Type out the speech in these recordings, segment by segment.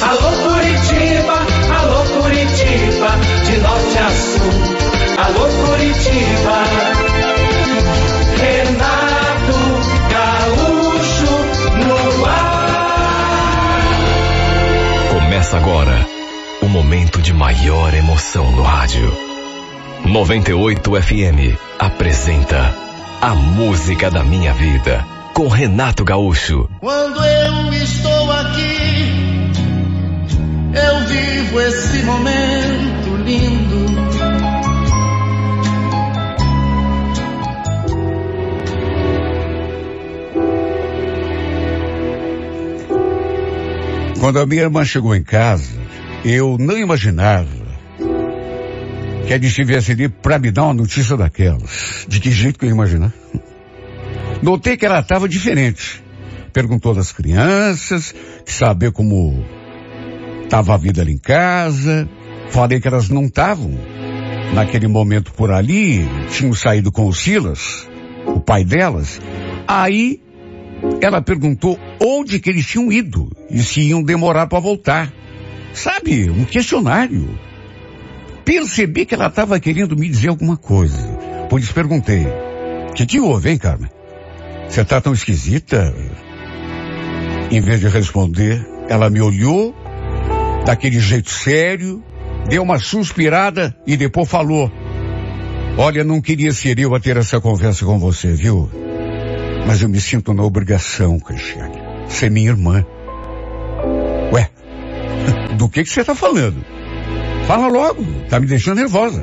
Alô Curitiba, alô Curitiba, de norte a sul. Alô Curitiba, Renato Gaúcho no ar. Começa agora o momento de maior emoção no rádio. 98 FM apresenta A Música da Minha Vida, com Renato Gaúcho. Quando eu estou aqui, eu vivo esse momento lindo. Quando a minha irmã chegou em casa, eu não imaginava que ela estivesse ali para me dar uma notícia daquelas. De que jeito que eu ia imaginar? Notei que ela estava diferente. Perguntou das crianças, saber como estava a vida ali em casa. Falei que elas não estavam naquele momento por ali, tinham saído com o Silas, o pai delas. Aí ela perguntou onde que eles tinham ido e se iam demorar para voltar. Sabe, um questionário. Percebi que ela estava querendo me dizer alguma coisa. Por isso perguntei: o que houve, hein, Carmen? Você está tão esquisita? Em vez de responder, ela me olhou daquele jeito sério, deu uma suspirada e depois falou: olha, não queria ser eu a ter essa conversa com você, viu? Mas eu me sinto na obrigação, Cristiane. Você é minha irmã. Ué, do que você está falando? Fala logo, tá me deixando nervosa.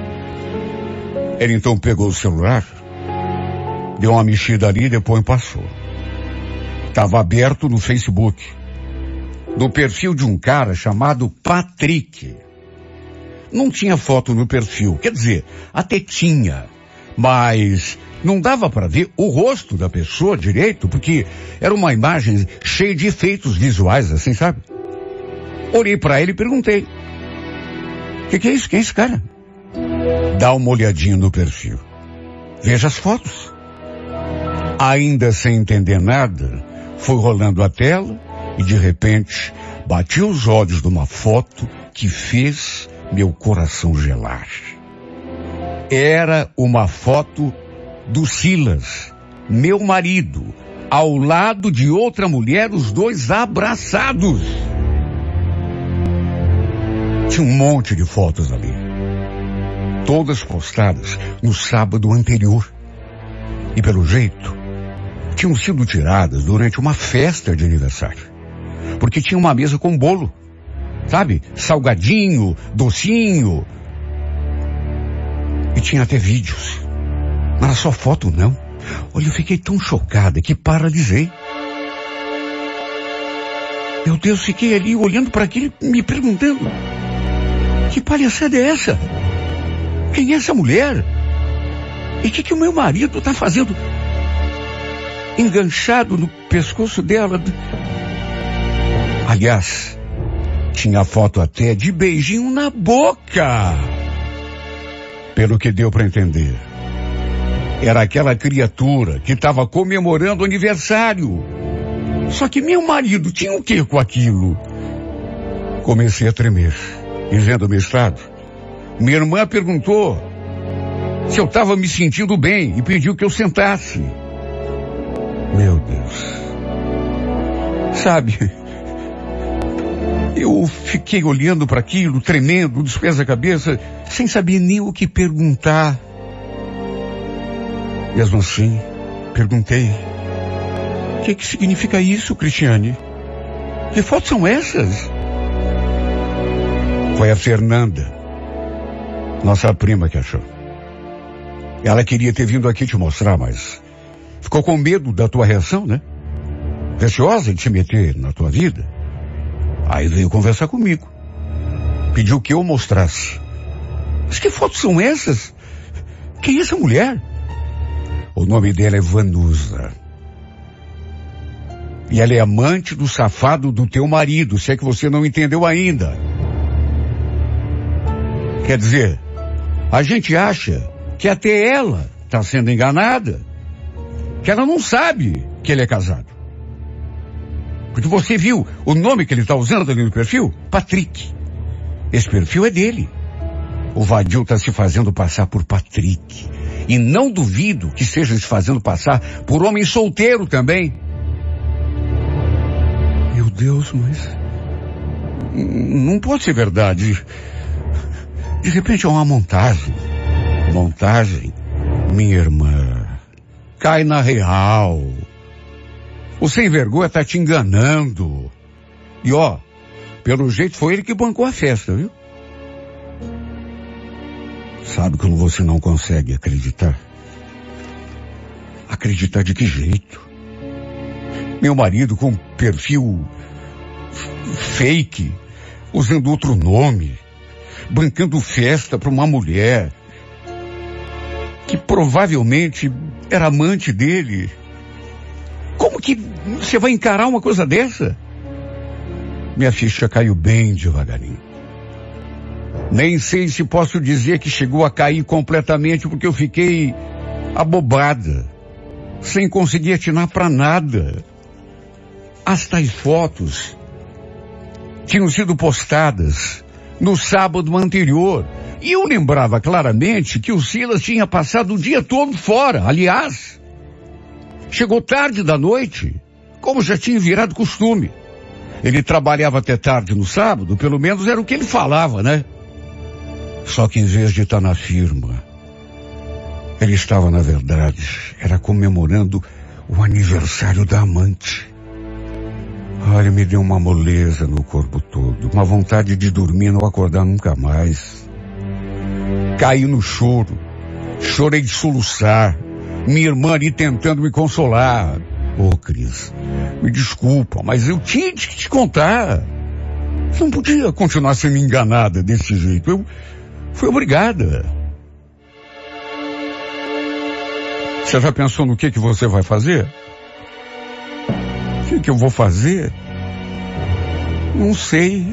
Ele então pegou o celular, deu uma mexida ali e depois passou. Estava aberto no Facebook, no perfil de um cara chamado Patrick. Não tinha foto no perfil, quer dizer, até tinha, mas não dava para ver o rosto da pessoa direito, porque era uma imagem cheia de efeitos visuais, assim, sabe? Olhei para ele e perguntei: o que é isso? Quem é esse cara? Dá uma olhadinha no perfil. Veja as fotos. Ainda sem entender nada, fui rolando a tela e de repente bati os olhos numa foto que fez meu coração gelar. Era uma foto do Silas, meu marido, ao lado de outra mulher, os dois abraçados. Tinha um monte de fotos ali, todas postadas no sábado anterior. E pelo jeito, tinham sido tiradas durante uma festa de aniversário. Porque tinha uma mesa com bolo, sabe? Salgadinho, docinho. E tinha até vídeos. Não era só foto, não. Olha, eu fiquei tão chocada que paralisei. Meu Deus, fiquei ali olhando para aquilo, me perguntando: que palhaçada é essa? Quem é essa mulher? E o que o meu marido está fazendo enganchado no pescoço dela? Aliás, tinha foto até de beijinho na boca. Pelo que deu para entender, era aquela criatura que estava comemorando o aniversário. Só que meu marido tinha o que com aquilo? Comecei a tremer. E vendo o meu estado, minha irmã perguntou se eu estava me sentindo bem e pediu que eu sentasse. Meu Deus. Sabe, eu fiquei olhando para aquilo, tremendo, dos pés à cabeça, sem saber nem o que perguntar. Mesmo assim, perguntei: o que significa isso, Cristiane? Que fotos são essas? Foi a Fernanda, nossa prima, que achou. Ela queria ter vindo aqui te mostrar, mas ficou com medo da tua reação, né? Receosa de te meter na tua vida. Aí veio conversar comigo. Pediu que eu mostrasse. Mas que fotos são essas? Quem é essa mulher? O nome dela é Vanusa. E ela é amante do safado do teu marido, se é que você não entendeu ainda. Quer dizer, a gente acha que até ela está sendo enganada, que ela não sabe que ele é casado. Porque você viu o nome que ele está usando ali no perfil? Patrick. Esse perfil é dele. O Vadil está se fazendo passar por Patrick. E não duvido que esteja se fazendo passar por homem solteiro também. Meu Deus, mas... não pode ser verdade. De repente é uma montagem. Minha irmã. Cai na real. O sem vergonha tá te enganando. E ó, pelo jeito foi ele que bancou a festa, viu? Sabe quando você não consegue acreditar? Acreditar de que jeito? Meu marido com perfil fake, usando outro nome, bancando festa para uma mulher que provavelmente era amante dele. Como que você vai encarar uma coisa dessa? Minha ficha caiu bem devagarinho. Nem sei se posso dizer que chegou a cair completamente, porque eu fiquei abobada, sem conseguir atinar para nada. As tais fotos tinham sido postadas no sábado anterior, e eu lembrava claramente que o Silas tinha passado o dia todo fora. Aliás, chegou tarde da noite, como já tinha virado costume. Ele trabalhava até tarde no sábado, pelo menos era o que ele falava, né? Só que em vez de estar na firma, ele estava, na verdade, era comemorando o aniversário da amante. Olha, me deu uma moleza no corpo todo, uma vontade de dormir e não acordar nunca mais. Caí no choro, chorei de soluçar, minha irmã ali tentando me consolar. Ô, Cris, me desculpa, mas eu tinha de te contar. Você não podia continuar sendo enganada desse jeito. Eu fui obrigada. Você já pensou no que você vai fazer? O que eu vou fazer? Não sei.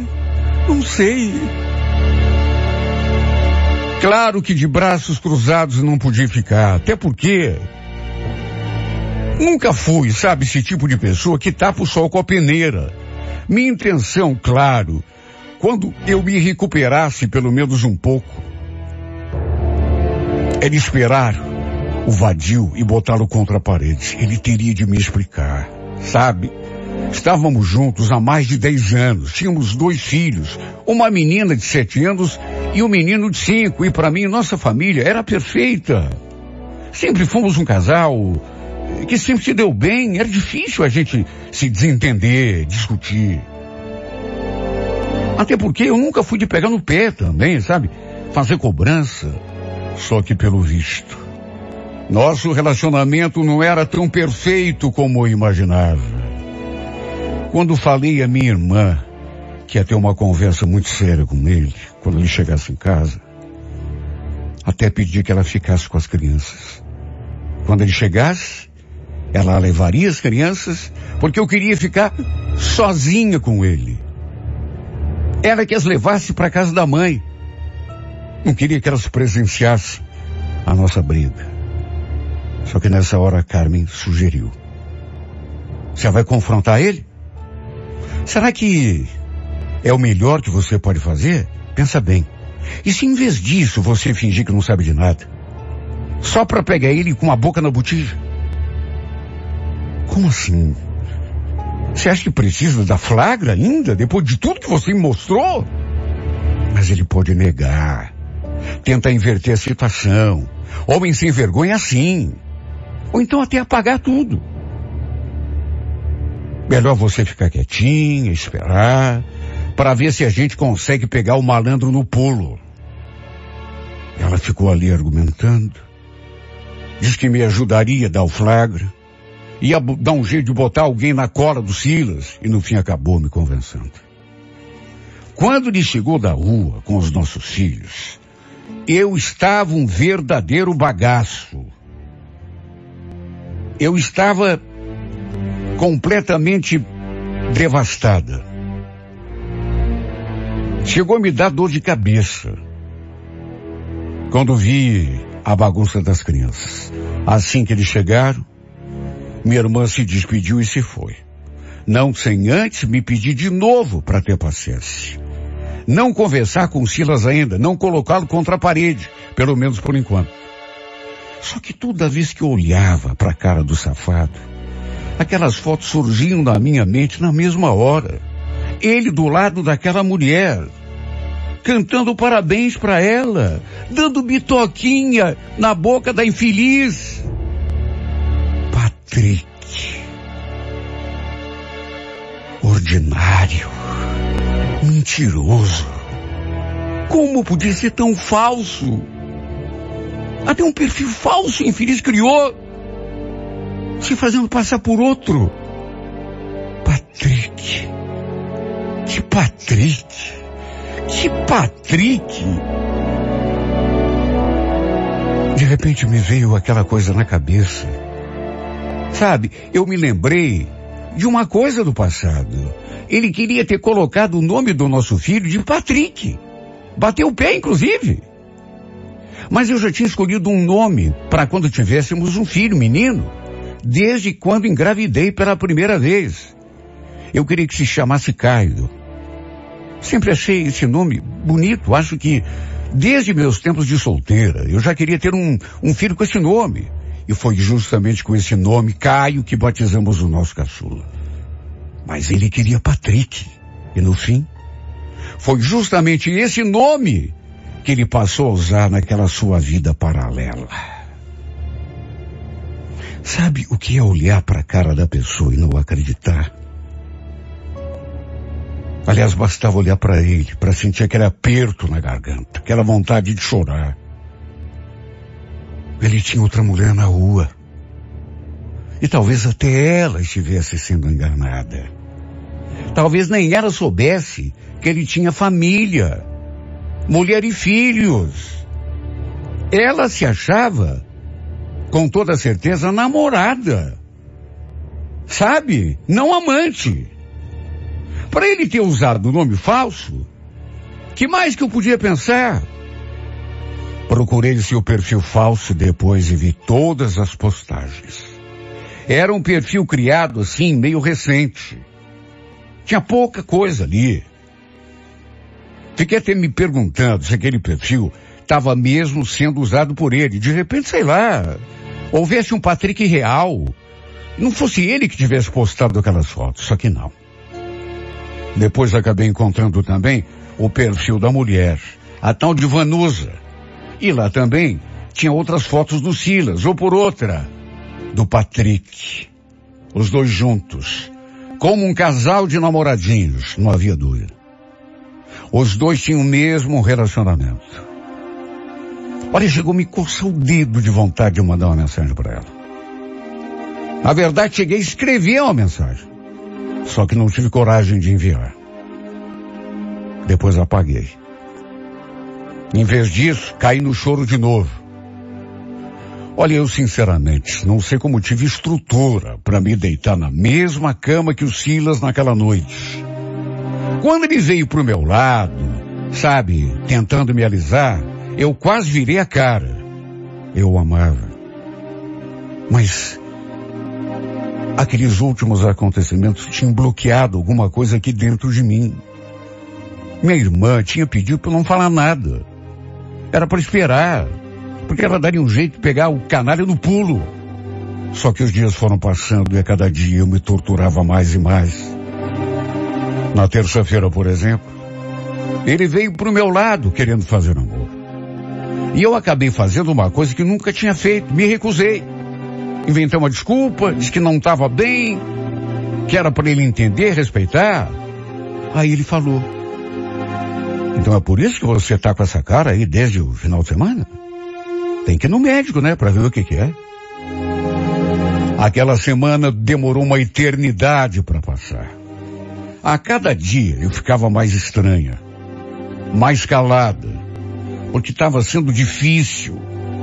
Claro que de braços cruzados não podia ficar, até porque nunca fui, sabe, esse tipo de pessoa que tapa o sol com a peneira. Minha intenção, claro, quando eu me recuperasse pelo menos um pouco, era esperar o Vadil e botá-lo contra a parede. Ele teria de me explicar, sabe? Estávamos juntos há mais de 10 anos, tínhamos 2 filhos, uma menina de 7 anos e um menino de 5, e para mim nossa família era perfeita. Sempre fomos um casal que sempre se deu bem, era difícil a gente se desentender, discutir. Até porque eu nunca fui de pegar no pé também, sabe? Fazer cobrança. Só que pelo visto, nosso relacionamento não era tão perfeito como eu imaginava. Quando falei à minha irmã que ia ter uma conversa muito séria com ele, quando ele chegasse em casa, até pedi que ela ficasse com as crianças. Quando ele chegasse, ela levaria as crianças, porque eu queria ficar sozinha com ele. Ela que as levasse para casa da mãe. Não queria que elas presenciassem a nossa briga. Só que nessa hora a Carmen sugeriu: você vai confrontar ele? Será que é o melhor que você pode fazer? Pensa bem. E se em vez disso você fingir que não sabe de nada? Só para pegar ele com a boca na botija? Como assim? Você acha que precisa da flagra ainda, depois de tudo que você me mostrou? Mas ele pode negar, tentar inverter a situação. Homem sem vergonha é assim. Ou então até apagar tudo. Melhor você ficar quietinha, esperar, para ver se a gente consegue pegar o malandro no pulo. Ela ficou ali argumentando. Diz que me ajudaria a dar o flagra. Ia dar um jeito de botar alguém na cola do Silas. E no fim acabou me convencendo. Quando ele chegou da rua com os nossos filhos, eu estava um verdadeiro bagaço. Eu estava completamente devastada. Chegou a me dar dor de cabeça quando vi a bagunça das crianças. Assim que eles chegaram, minha irmã se despediu e se foi. Não sem antes me pedir de novo para ter paciência. Não conversar com o Silas ainda, não colocá-lo contra a parede, pelo menos por enquanto. Só que toda vez que eu olhava para a cara do safado, aquelas fotos surgiam na minha mente na mesma hora. Ele do lado daquela mulher, cantando parabéns para ela, dando bitoquinha na boca da infeliz. Patrick. Ordinário. Mentiroso. Como podia ser tão falso? Até um perfil falso infeliz criou, se fazendo passar por outro. Patrick. Que Patrick. Que Patrick. De repente me veio aquela coisa na cabeça. Sabe, eu me lembrei de uma coisa do passado. Ele queria ter colocado o nome do nosso filho de Patrick. Bateu o pé, inclusive. Mas eu já tinha escolhido um nome para quando tivéssemos um filho, menino, desde quando engravidei pela primeira vez. Eu queria que se chamasse Caio. Sempre achei esse nome bonito. Acho que desde meus tempos de solteira eu já queria ter um filho com esse nome. E foi justamente com esse nome, Caio, que batizamos o nosso caçula. Mas ele queria Patrick. E no fim, foi justamente esse nome que ele passou a usar naquela sua vida paralela. Sabe o que é olhar para a cara da pessoa e não acreditar? Aliás, bastava olhar para ele, para sentir aquele aperto na garganta, aquela vontade de chorar. Ele tinha outra mulher na rua. E talvez até ela estivesse sendo enganada. Talvez nem ela soubesse que ele tinha família, mulher e filhos. Ela se achava, com toda certeza, namorada. Sabe? Não amante. Para ele ter usado o nome falso, que mais que eu podia pensar? Procurei seu perfil falso depois e vi todas as postagens. Era um perfil criado assim, meio recente. Tinha pouca coisa ali. Fiquei até me perguntando se aquele perfil estava mesmo sendo usado por ele. De repente, sei lá, houvesse um Patrick real. Não fosse ele que tivesse postado aquelas fotos, só que não. Depois acabei encontrando também o perfil da mulher, a tal de Vanusa. E lá também tinha outras fotos do Silas, ou por outra, do Patrick. Os dois juntos, como um casal de namoradinhos, não havia dúvida. Os dois tinham o mesmo relacionamento. Olha, chegou a me coçar o dedo de vontade de mandar uma mensagem para ela. Na verdade, cheguei a escrever uma mensagem. Só que não tive coragem de enviar. Depois apaguei. Em vez disso, caí no choro de novo. Olha, eu sinceramente não sei como tive estrutura para me deitar na mesma cama que o Silas naquela noite. Quando ele veio pro meu lado, sabe, tentando me alisar, eu quase virei a cara. Eu o amava. Mas aqueles últimos acontecimentos tinham bloqueado alguma coisa aqui dentro de mim. Minha irmã tinha pedido para eu não falar nada. Era para esperar, porque ela daria um jeito de pegar o canalha no pulo. Só que os dias foram passando e a cada dia eu me torturava mais e mais. Na terça-feira, por exemplo, ele veio pro meu lado querendo fazer amor. E eu acabei fazendo uma coisa que nunca tinha feito, me recusei. Inventei uma desculpa, disse que não estava bem, que era para ele entender, respeitar. Aí ele falou: então é por isso que você tá com essa cara aí desde o final de semana? Tem que ir no médico, né, para ver o que é. Aquela semana demorou uma eternidade para passar. A cada dia eu ficava mais estranha, mais calada, porque estava sendo difícil,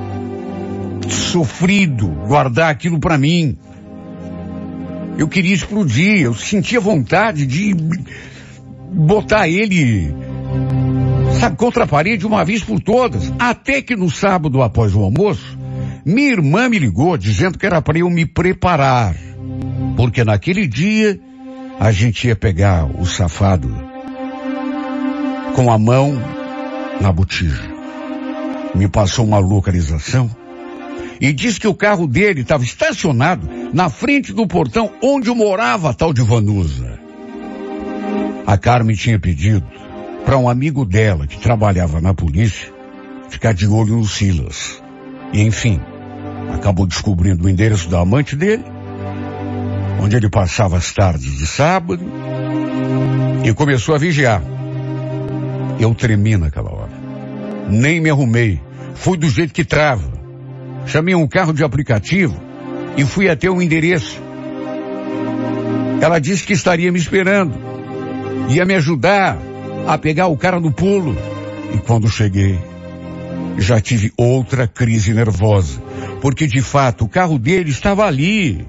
sofrido guardar aquilo para mim. Eu queria explodir, eu sentia vontade de botar ele, sabe, contra a parede uma vez por todas. Até que no sábado, após o almoço, minha irmã me ligou dizendo que era para eu me preparar, porque naquele dia a gente ia pegar o safado com a mão na botija. Me passou uma localização e disse que o carro dele estava estacionado na frente do portão onde morava a tal de Vanusa. A Carmen tinha pedido para um amigo dela que trabalhava na polícia ficar de olho no Silas. E enfim, acabou descobrindo o endereço da amante dele, onde ele passava as tardes de sábado, e começou a vigiar. Eu tremi naquela hora. Nem me arrumei. Fui do jeito que trava. Chamei um carro de aplicativo e fui até o endereço. Ela disse que estaria me esperando. Ia me ajudar a pegar o cara no pulo. E quando cheguei, já tive outra crise nervosa. Porque de fato o carro dele estava ali,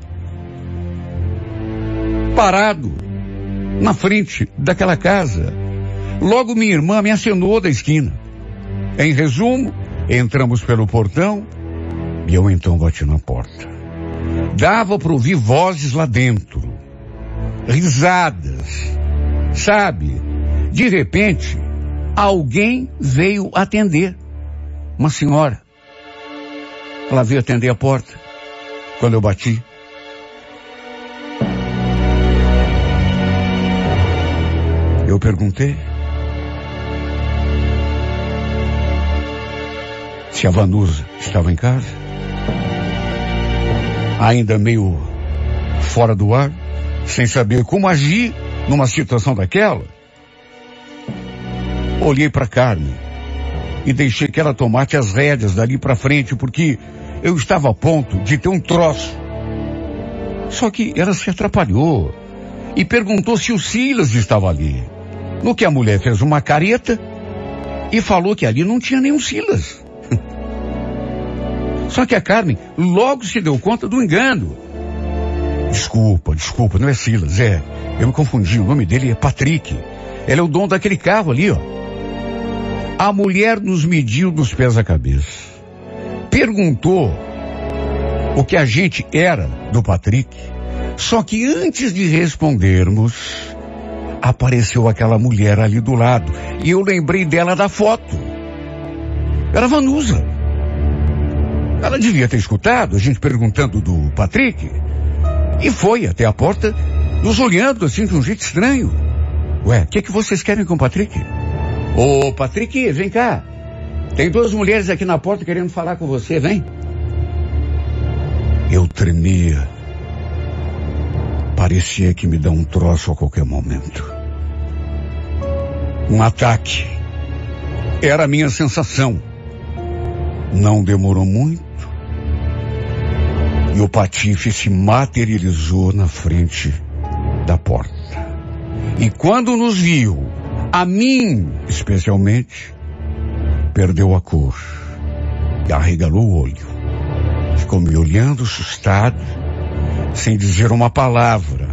parado, na frente daquela casa. Logo minha irmã me acenou da esquina. Em resumo, entramos pelo portão e eu então bati na porta. Dava para ouvir vozes lá dentro, risadas, sabe? De repente, alguém veio atender. Uma senhora. Ela veio atender a porta quando eu bati. Eu perguntei se a Vanusa estava em casa, ainda meio fora do ar, sem saber como agir numa situação daquela. Olhei para Carmen e deixei que ela tomasse as rédeas dali para frente, porque eu estava a ponto de ter um troço. Só que ela se atrapalhou e perguntou se o Silas estava ali. No que a mulher fez uma careta e falou que ali não tinha nenhum Silas. Só que a Carmen logo se deu conta do engano. Desculpa, não é Silas, eu me confundi, o nome dele é Patrick. Ele é o dono daquele carro ali, ó. A mulher nos mediu dos pés à cabeça. Perguntou o que a gente era do Patrick. Só que antes de respondermos, apareceu aquela mulher ali do lado. E eu lembrei dela da foto. Era a Vanusa. Ela devia ter escutado a gente perguntando do Patrick. E foi até a porta, nos olhando assim de um jeito estranho. Ué, o que vocês querem com o Patrick? Ô, Patrick, vem cá. Tem duas mulheres aqui na porta querendo falar com você, vem. Eu tremia. Parecia que me dá um troço a qualquer momento. Um ataque. Era a minha sensação. Não demorou muito. E o patife se materializou na frente da porta. E quando nos viu, a mim especialmente, perdeu a cor e arregalou o olho. Ficou me olhando assustado, sem dizer uma palavra.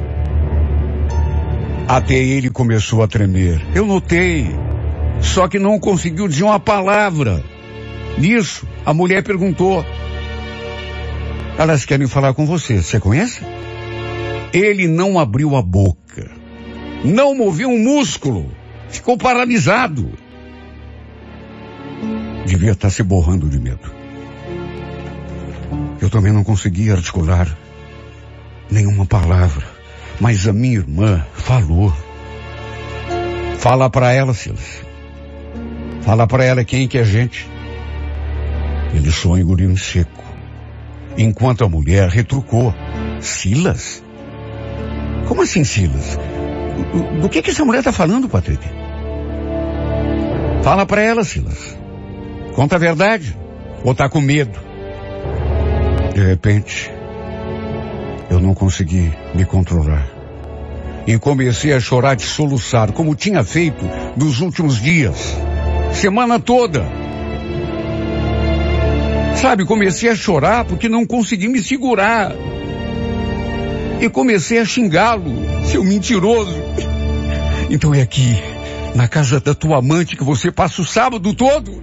Até ele começou a tremer. Eu notei, só que não conseguiu dizer uma palavra. Nisso, a mulher perguntou: elas querem falar com você, você conhece? Ele não abriu a boca, não moveu um músculo, ficou paralisado. Devia estar se borrando de medo. Eu também não conseguia articular nenhuma palavra, mas a minha irmã falou. Fala para ela, Silas. Fala para ela quem que é a gente. Ele só engoliu em seco, enquanto a mulher retrucou: Silas? Como assim, Silas? Do que essa mulher está falando, Patrick? Fala para ela, Silas. Conta a verdade. Ou tá com medo? De repente, eu não consegui me controlar. E comecei a chorar de soluçar, como tinha feito nos últimos dias. Semana toda. Sabe, comecei a chorar porque não consegui me segurar. E comecei a xingá-lo, seu mentiroso. Então é aqui, na casa da tua amante, que você passa o sábado todo?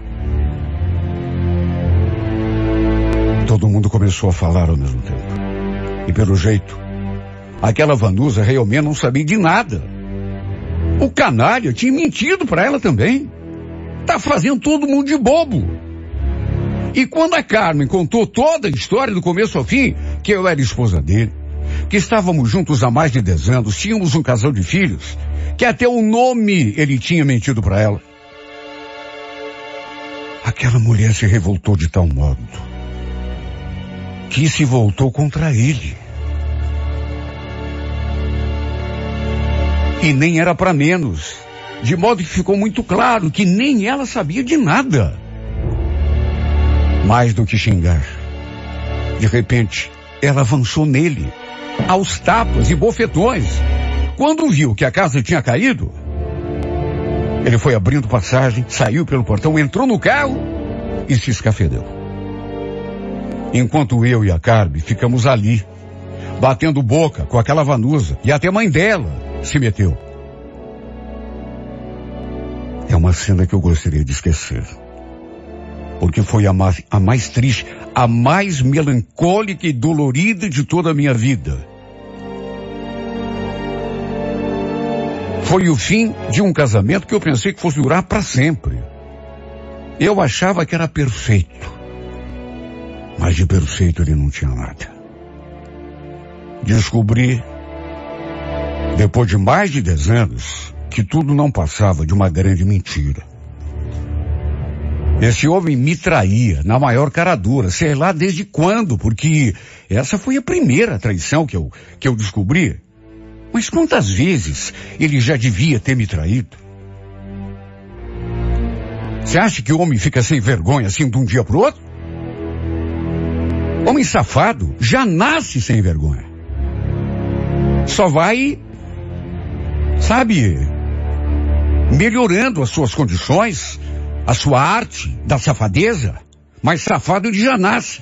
Todo mundo começou a falar ao mesmo tempo. E pelo jeito, aquela Vanusa realmente não sabia de nada. O canalha tinha mentido para ela também. Tá fazendo todo mundo de bobo. E quando a Carmen contou toda a história do começo ao fim, que eu era esposa dele, que estávamos juntos há mais de 10 anos, tínhamos um casal de filhos, que até o nome ele tinha mentido para ela. Aquela mulher se revoltou de tal modo que se voltou contra ele. E nem era para menos, de modo que ficou muito claro que nem ela sabia de nada. Mais do que xingar, de repente, ela avançou nele, aos tapas e bofetões. Quando viu que a casa tinha caído, ele foi abrindo passagem, saiu pelo portão, entrou no carro e se escafedeu. Enquanto eu e a Carmen ficamos ali, batendo boca com aquela Vanusa, e até a mãe dela se meteu. É uma cena que eu gostaria de esquecer, porque foi a mais triste, a mais melancólica e dolorida de toda a minha vida. Foi o fim de um casamento que eu pensei que fosse durar para sempre. Eu achava que era perfeito, mas de perfeito ele não tinha nada. Descobri, depois de mais de 10 anos, que tudo não passava de uma grande mentira. Esse homem me traía na maior cara dura, sei lá desde quando, porque essa foi a primeira traição que eu descobri. Mas quantas vezes ele já devia ter me traído? Você acha que o homem fica sem vergonha assim de um dia pro outro? Homem safado já nasce sem vergonha. Só vai, sabe, melhorando as suas condições, a sua arte da safadeza, mas safado ele já nasce.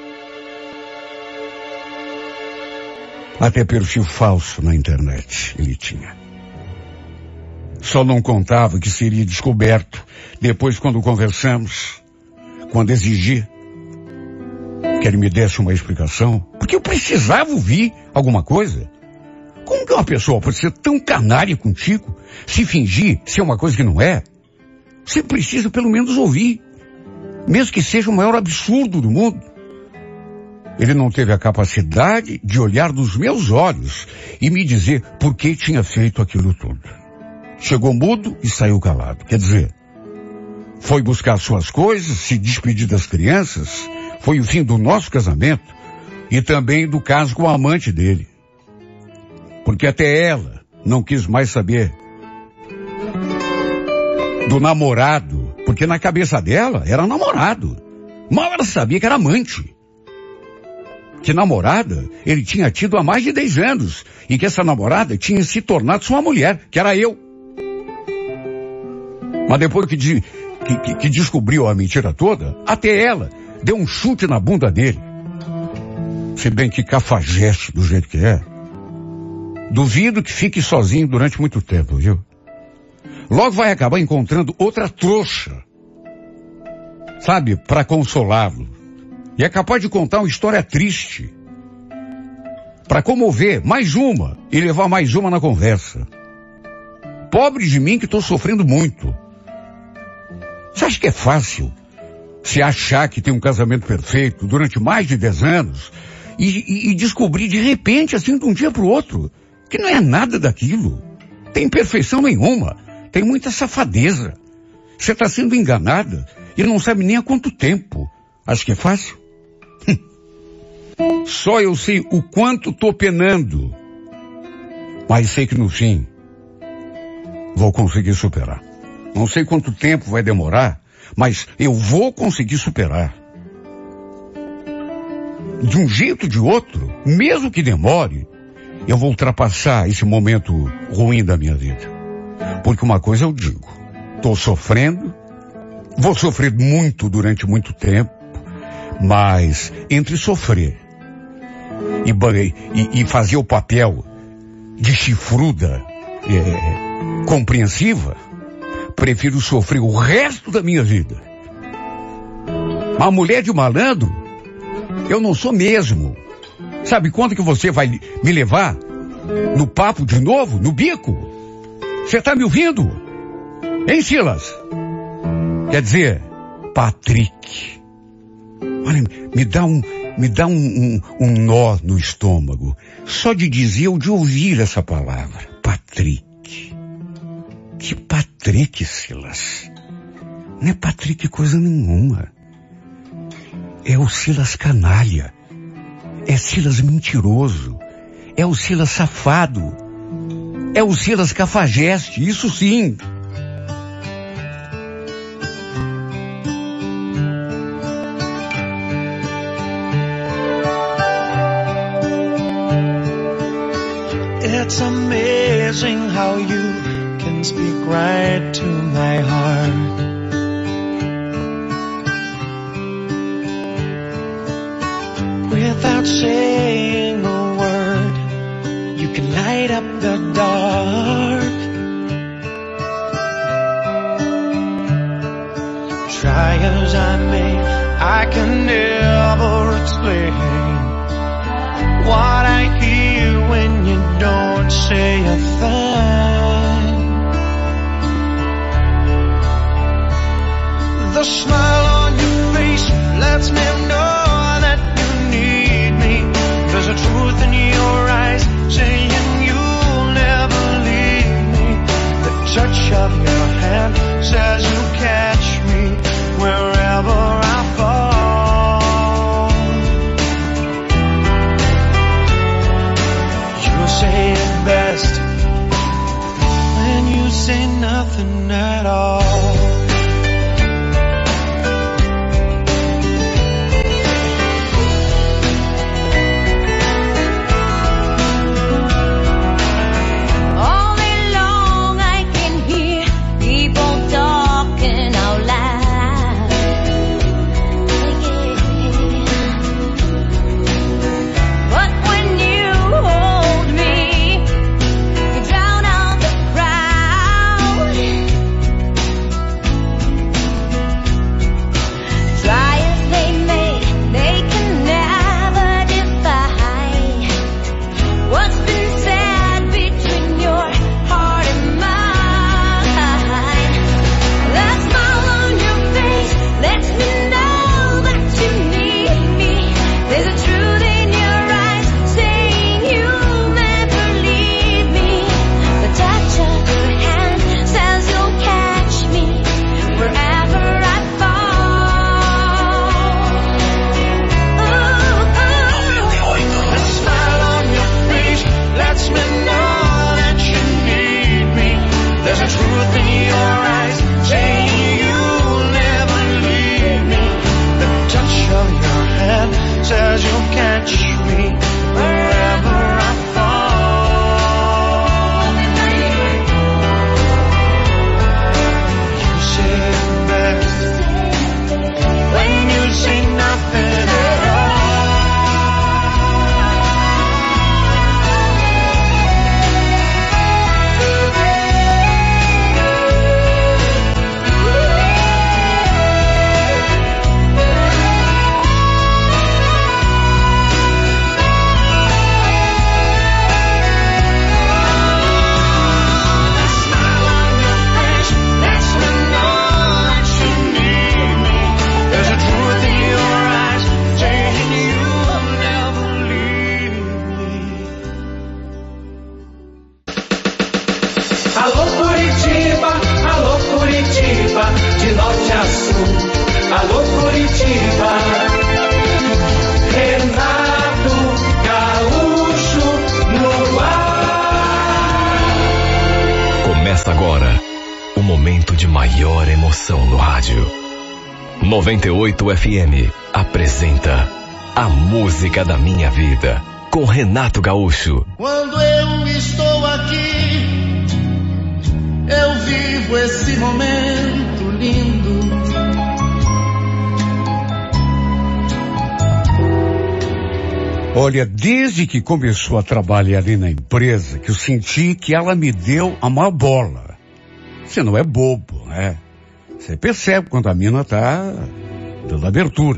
Até perfil falso na internet ele tinha. Só não contava que seria descoberto depois quando conversamos, quando exigi que ele me desse uma explicação, porque eu precisava ouvir alguma coisa. Como que uma pessoa pode ser tão canária contigo, se fingir ser uma coisa que não é? Você precisa pelo menos ouvir, mesmo que seja o maior absurdo do mundo. Ele não teve a capacidade de olhar nos meus olhos e me dizer por que tinha feito aquilo tudo. Chegou mudo e saiu calado. Quer dizer, foi buscar suas coisas, se despedir das crianças, foi o fim do nosso casamento e também do caso com a amante dele. Porque até ela não quis mais saber do namorado, porque na cabeça dela era namorado. Mal ela sabia que era amante. Que namorada ele tinha tido há mais de 10 anos e que essa namorada tinha se tornado sua mulher, que era eu. Mas depois que descobriu a mentira toda, até ela deu um chute na bunda dele. Se bem que cafajeste do jeito que é, duvido que fique sozinho durante muito tempo, viu? Logo vai acabar encontrando outra trouxa, sabe, para consolá-lo. E é capaz de contar uma história triste, para comover mais uma e levar mais uma na conversa. Pobre de mim que estou sofrendo muito. Você acha que é fácil se achar que tem um casamento perfeito durante mais de 10 anos e descobrir de repente, assim, de um dia para o outro, que não é nada daquilo? Tem perfeição nenhuma, tem muita safadeza. Você está sendo enganada e não sabe nem há quanto tempo. Acho que é fácil? Só eu sei o quanto estou penando, mas sei que no fim vou conseguir superar. Não sei quanto tempo vai demorar, mas eu vou conseguir superar. De um jeito ou de outro, mesmo que demore, eu vou ultrapassar esse momento ruim da minha vida. Porque uma coisa eu digo, estou sofrendo, vou sofrer muito durante muito tempo, mas entre sofrer e fazer o papel de chifruda compreensiva, prefiro sofrer o resto da minha vida. Uma mulher de malandro, eu não sou mesmo. Sabe quando que você vai me levar No papo de novo? No bico? Você tá me ouvindo? Hein, Silas? Quer dizer, Patrick. Olha, me dá um nó no estômago. Só de dizer ou de ouvir essa palavra. Patrick. Que Patrick, Silas? Não é Patrick coisa nenhuma. É o Silas canalha. É Silas mentiroso. É o Silas safado. É o Silas cafajeste, isso sim. It's amazing how you can speak right to my heart. Without saying a word, you can light up the dark. Try as I may, I can never explain what I hear when you don't say a thing. The smile on your face lets me know that you need me. There's a truth in your eyes saying you'll never leave me. The touch of your hand says you'll catch me wherever I fall. You say it best when you say nothing at all. Agora, o momento de maior emoção no rádio. 98 FM apresenta A Música da Minha Vida, com Renato Gaúcho. Quando eu estou aqui, eu vivo esse momento lindo. Olha, desde que começou a trabalhar ali na empresa, que eu senti que ela me deu a maior bola. Você não é bobo, né? Você percebe quando a mina tá dando abertura.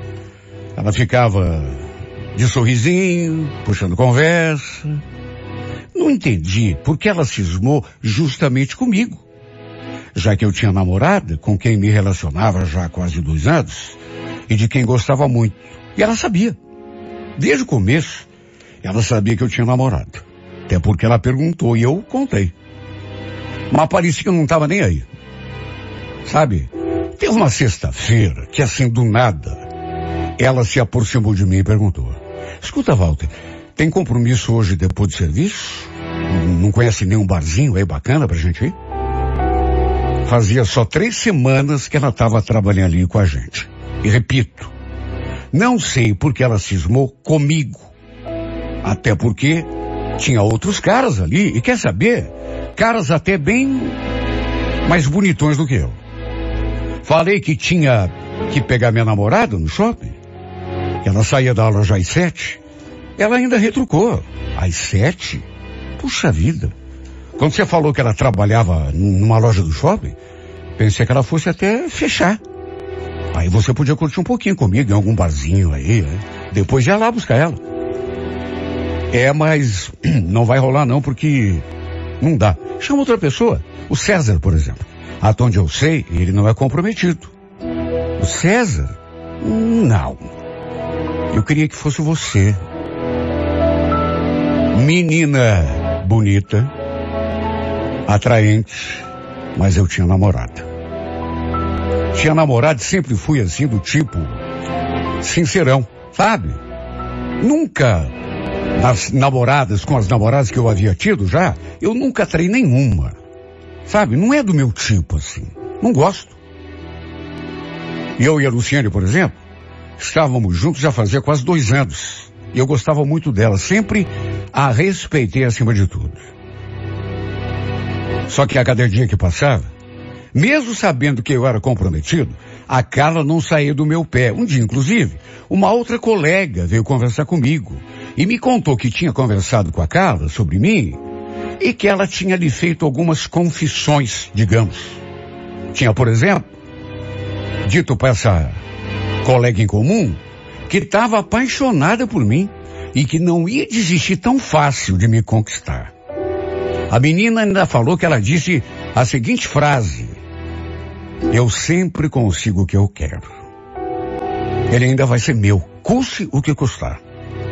Ela ficava de sorrisinho, puxando conversa. Não entendi porque ela cismou justamente comigo. Já que eu tinha namorada com quem me relacionava já há quase 2 anos e de quem gostava muito. E ela sabia. Desde o começo, ela sabia que eu tinha namorado. Até porque ela perguntou e eu contei. Mas parecia que eu não estava nem aí. Sabe? Teve uma sexta-feira que assim do nada, ela se aproximou de mim e perguntou: escuta, Walter, tem compromisso hoje depois do serviço? Não conhece nenhum barzinho aí bacana pra gente ir? Fazia só 3 semanas que ela estava trabalhando ali com a gente. E repito, não sei por que ela cismou comigo. Até porque tinha outros caras ali. E quer saber? Caras até bem mais bonitões do que eu. Falei que tinha que pegar minha namorada no shopping. Ela saía da aula já às 7. Ela ainda retrucou. Às 7? Puxa vida. Quando você falou que ela trabalhava numa loja do shopping, pensei que ela fosse até fechar. Aí você podia curtir um pouquinho comigo em algum barzinho aí, né? Depois ia lá buscar ela. Mas não vai rolar não, porque não dá. Chama outra pessoa. O César, por exemplo. Até onde eu sei, ele não é comprometido. O César? Não. Eu queria que fosse você. Menina bonita, atraente, mas eu tinha namorada. Tinha namorada e sempre fui assim, do tipo sincerão, sabe? Nunca, nas namoradas, com as namoradas que eu havia tido já, eu nunca traí nenhuma. Sabe? Não é do meu tipo assim. Não gosto. Eu e a Luciane, por exemplo, estávamos juntos já fazia quase 2 anos. E eu gostava muito dela. Sempre a respeitei acima de tudo. Só que a cada dia que passava, mesmo sabendo que eu era comprometido, a Carla não saía do meu pé. Um dia, inclusive, uma outra colega veio conversar comigo e me contou que tinha conversado com a Carla sobre mim e que ela tinha lhe feito algumas confissões, digamos. Tinha, por exemplo, dito para essa colega em comum que estava apaixonada por mim e que não ia desistir tão fácil de me conquistar. A menina ainda falou que ela disse a seguinte frase: eu sempre consigo o que eu quero. Ele ainda vai ser meu, custe o que custar.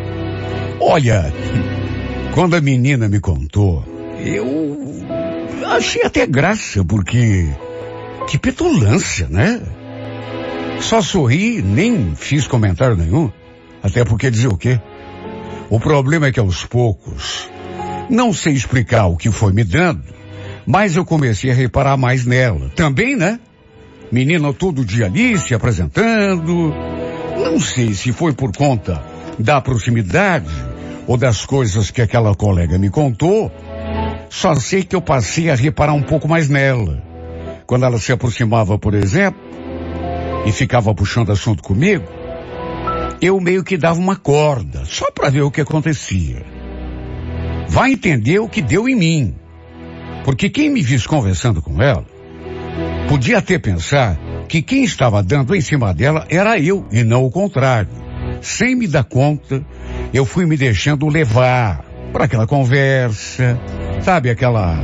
Olha, quando a menina me contou, eu achei até graça, porque que petulância, né? Só sorri, nem fiz comentário nenhum, até porque dizer o quê? O problema é que aos poucos, não sei explicar o que foi me dando, mas eu comecei a reparar mais nela. Também, né? Menina todo dia ali se apresentando. Não sei se foi por conta da proximidade ou das coisas que aquela colega me contou. Só sei que eu passei a reparar um pouco mais nela. Quando ela se aproximava, por exemplo, e ficava puxando assunto comigo, eu meio que dava uma corda, só para ver o que acontecia. Vai entender o que deu em mim. Porque quem me visse conversando com ela, podia até pensar que quem estava dando em cima dela era eu, e não o contrário. Sem me dar conta, eu fui me deixando levar para aquela conversa, sabe, aquela...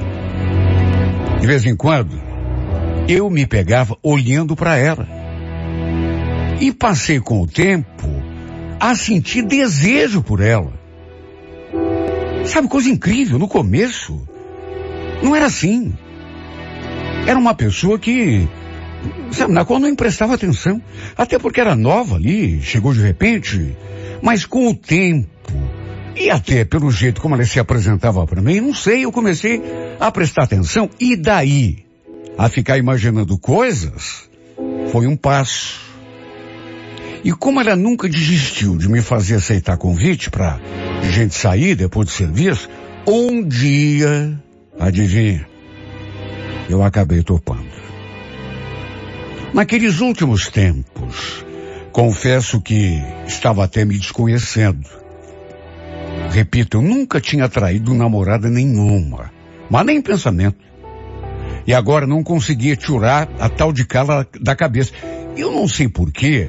De vez em quando, eu me pegava olhando para ela. E passei com o tempo a sentir desejo por ela. Sabe, coisa incrível, no começo, não era assim. Era uma pessoa que, sabe, na qual não emprestava atenção. Até porque era nova ali, chegou de repente. Mas com o tempo, e até pelo jeito como ela se apresentava para mim, não sei, eu comecei a prestar atenção. E daí, a ficar imaginando coisas, foi um passo. E como ela nunca desistiu de me fazer aceitar convite para gente sair depois do serviço, um dia, adivinha, eu acabei topando. Naqueles últimos tempos, confesso que estava até me desconhecendo. Repito, eu nunca tinha traído namorada nenhuma, mas nem pensamento. E agora não conseguia tirar a tal de Carla da cabeça. Eu não sei porquê,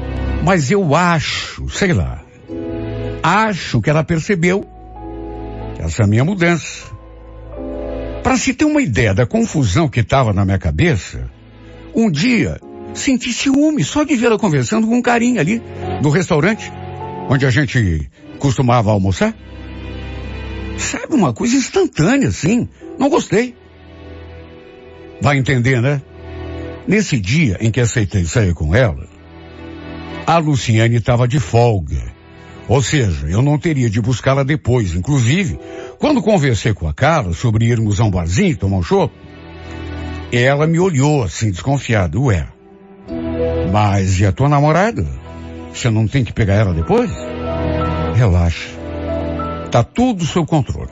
mas eu acho, sei lá, acho que ela percebeu essa minha mudança. Para se ter uma ideia da confusão que estava na minha cabeça, um dia senti ciúme só de vê-la conversando com um carinha ali no restaurante onde a gente costumava almoçar. Sabe, uma coisa instantânea assim, não gostei. Vai entender, né? Nesse dia em que aceitei sair com ela, a Luciane estava de folga. Ou seja, eu não teria de buscá-la depois. Inclusive, quando conversei com a Carla sobre irmos a um barzinho tomar um chopp, ela me olhou assim, desconfiada. Ué, mas e a tua namorada? Você não tem que pegar ela depois? Relaxa. Tá tudo sob controle.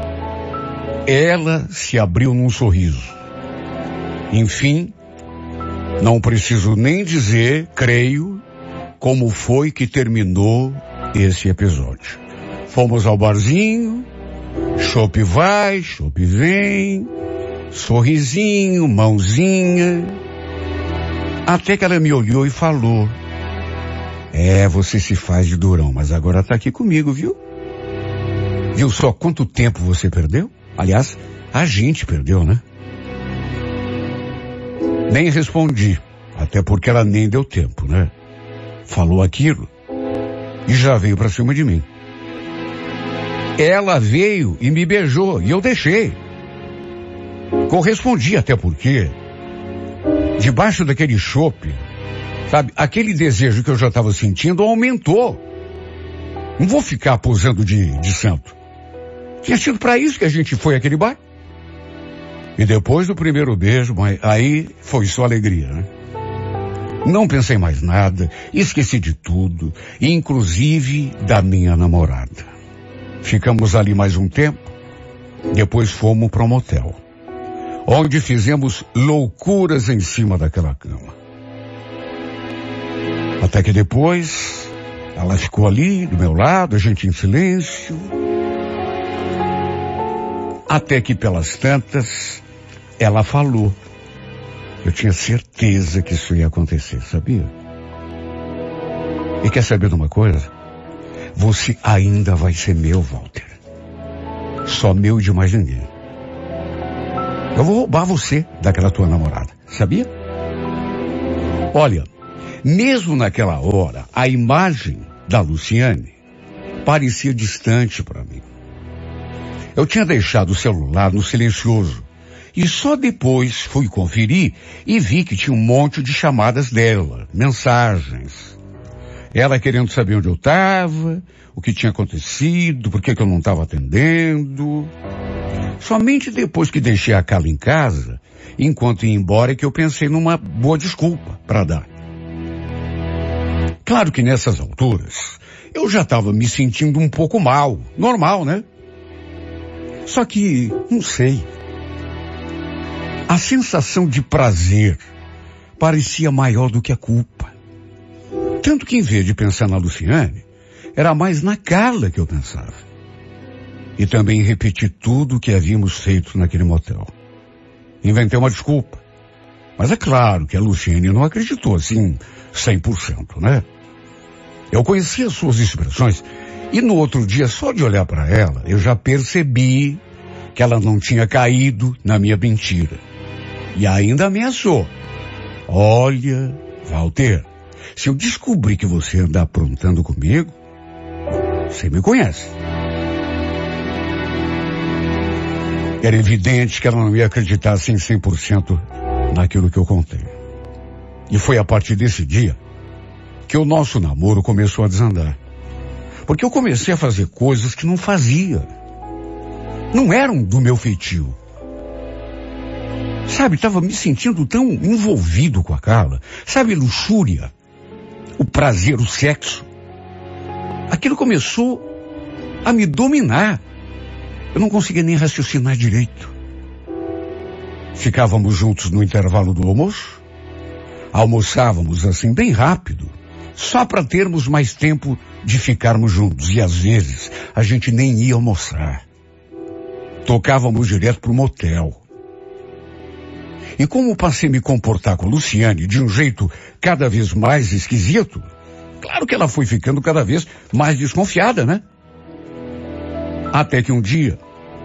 Ela se abriu num sorriso. Enfim, não preciso nem dizer, creio, como foi que terminou esse episódio. Fomos ao barzinho, chopp vai, chopp vem, sorrisinho, mãozinha, até que ela me olhou e falou: você se faz de durão, mas agora tá aqui comigo, viu? Viu só quanto tempo você perdeu? Aliás, a gente perdeu, né? Nem respondi, até porque ela nem deu tempo, né? Falou aquilo e já veio pra cima de mim. Ela veio e me beijou e eu deixei. Correspondi, até porque debaixo daquele chopp, sabe, aquele desejo que eu já estava sentindo aumentou. Não vou ficar posando de santo. Tinha sido para isso que a gente foi àquele bar. E depois do primeiro beijo, aí foi só alegria, né? Não pensei mais nada, esqueci de tudo, inclusive da minha namorada. Ficamos ali mais um tempo, depois fomos para um motel, onde fizemos loucuras em cima daquela cama. Até que depois, ela ficou ali do meu lado, a gente em silêncio. Até que pelas tantas, ela falou. Eu tinha certeza que isso ia acontecer, sabia? E quer saber de uma coisa? Você ainda vai ser meu, Walter. Só meu e de mais ninguém. Eu vou roubar você daquela tua namorada, sabia? Olha, mesmo naquela hora, a imagem da Luciane parecia distante para mim. Eu tinha deixado o celular no silencioso e só depois fui conferir e vi que tinha um monte de chamadas dela, mensagens. Ela querendo saber onde eu estava, o que tinha acontecido, por que eu não estava atendendo. Somente depois que deixei a Carla em casa, enquanto ia embora, é que eu pensei numa boa desculpa para dar. Claro que nessas alturas, eu já estava me sentindo um pouco mal, normal, né? Só que, não sei, a sensação de prazer parecia maior do que a culpa. Tanto que em vez de pensar na Luciane, era mais na Carla que eu pensava. E também repeti tudo o que havíamos feito naquele motel. Inventei uma desculpa. Mas é claro que a Luciane não acreditou assim 100%, né? Eu conhecia as suas expressões e no outro dia, só de olhar para ela, eu já percebi que ela não tinha caído na minha mentira. E ainda ameaçou. Olha, Walter, se eu descobrir que você anda aprontando comigo, você me conhece. Era evidente que ela não ia acreditar assim 100% naquilo que eu contei. E foi a partir desse dia que o nosso namoro começou a desandar. Porque eu comecei a fazer coisas que não fazia. Não eram do meu feitio. Sabe, estava me sentindo tão envolvido com a Carla. Sabe, luxúria, o prazer, o sexo. Aquilo começou a me dominar. Eu não conseguia nem raciocinar direito. Ficávamos juntos no intervalo do almoço. Almoçávamos assim bem rápido, só para termos mais tempo de ficarmos juntos. E às vezes a gente nem ia almoçar. Tocávamos direto pro motel. E como passei a me comportar com a Luciane de um jeito cada vez mais esquisito, claro que ela foi ficando cada vez mais desconfiada, né? Até que um dia,